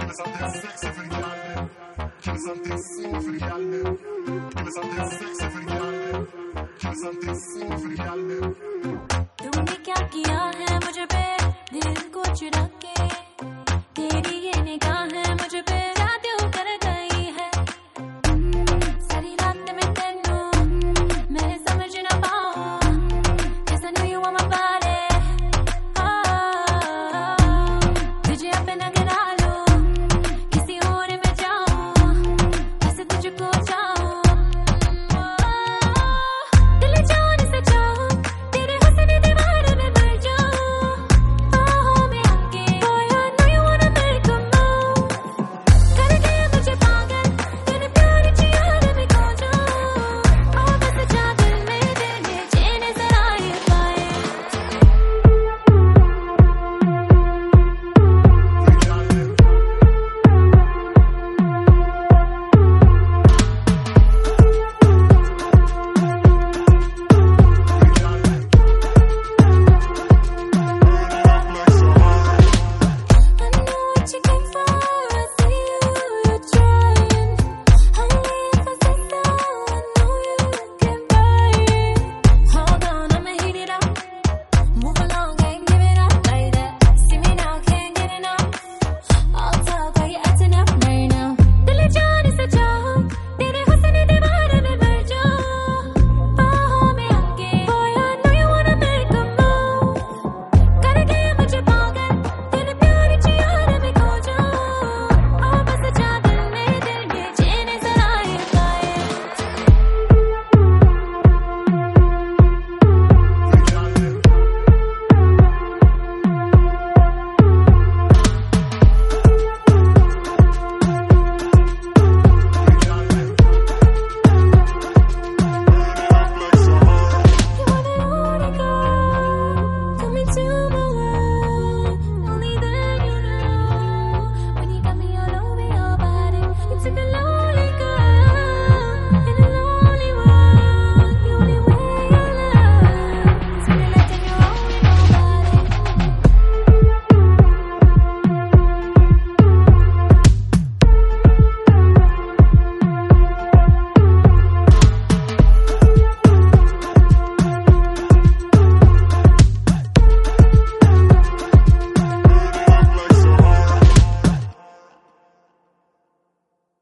me something sexy for the girl them. Give me something slow for the girl them. Give me something sexy for the girl them. Give me something slow for the girl them. तूने क्या किया है मुझे पे दिल को चुरा